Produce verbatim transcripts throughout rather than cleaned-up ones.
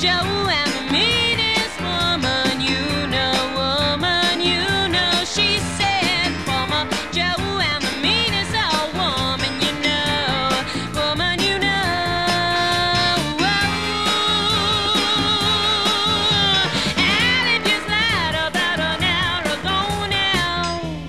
Joe and the meanest woman you know, woman you know. She said, Farmer Joe and the meanest old woman you know, woman you know. And it just lied about an hour ago now.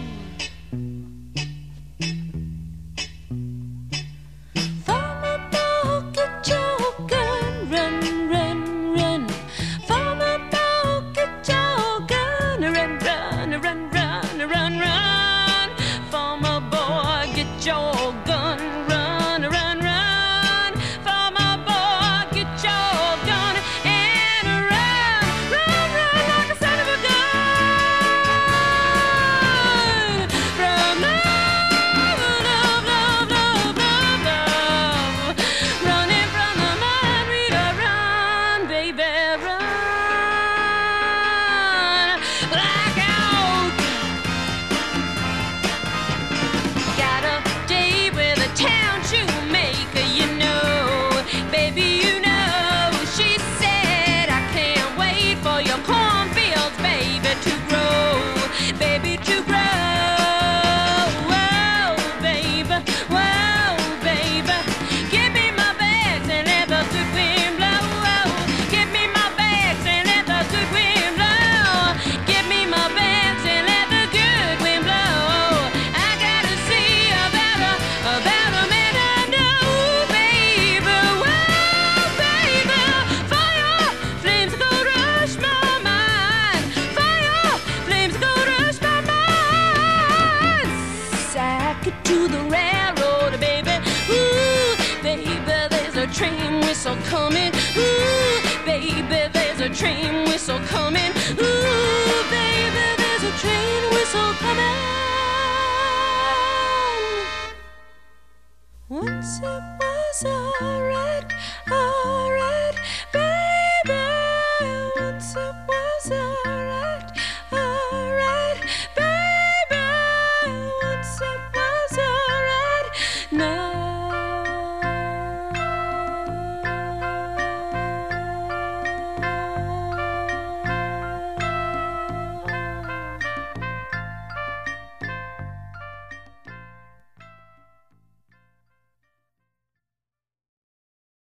Farmer Boy, get your gun, run, run, run. Farmer Boy, get your gun, run, run, run, run, run, run. Farmer Boy, get your gun, run, run, run. Farmer Boy, get your gun and run, run, run like a son of a gun. From love, love, love, love, love, love. Running from the mud, Rita, run, baby, run. Black out. Got a date with a town shoemaker, you know, baby, you know. She said, I can't wait for your cornfields, baby, to grow, baby, to grow. Whoa, baby, whoa, baby. Give me my bags and let the good wind blow. Give me my bags and let the good wind blow. Give me my bags and let the good wind blow. I gotta see about a, about a man I know, baby. Whoa, baby. Fire, flames go rush my mind. Fire, flames go rush my mind. Sack it to the railroad, baby. Ooh, baby, there's a train whistle coming. Ooh, baby, there's a train whistle coming. Ooh, baby, there's a train whistle coming. Once it was alright.